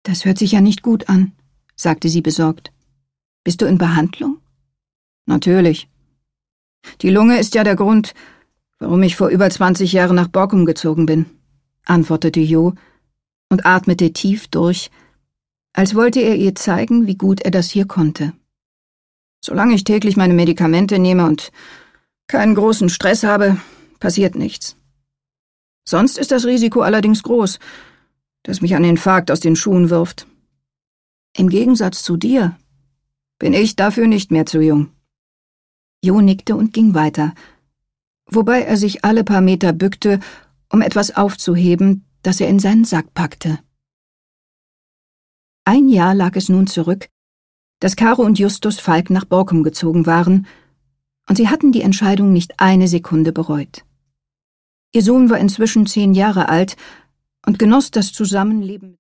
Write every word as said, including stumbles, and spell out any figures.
Das hört sich ja nicht gut an, sagte sie besorgt. Bist du in Behandlung? Natürlich. Die Lunge ist ja der Grund, warum ich vor über zwanzig Jahren nach Borkum gezogen bin, antwortete Jo und atmete tief durch, als wollte er ihr zeigen, wie gut er das hier konnte. Solange ich täglich meine Medikamente nehme und keinen großen Stress habe, passiert nichts. Sonst ist das Risiko allerdings groß, das mich ein Infarkt aus den Schuhen wirft. Im Gegensatz zu dir bin ich dafür nicht mehr zu jung. Jo nickte und ging weiter, wobei er sich alle paar Meter bückte, um etwas aufzuheben, das er in seinen Sack packte. Ein Jahr lag es nun zurück, dass Caro und Justus Falk nach Borkum gezogen waren, und sie hatten die Entscheidung nicht eine Sekunde bereut. Ihr Sohn war inzwischen zehn Jahre alt und genoss das Zusammenleben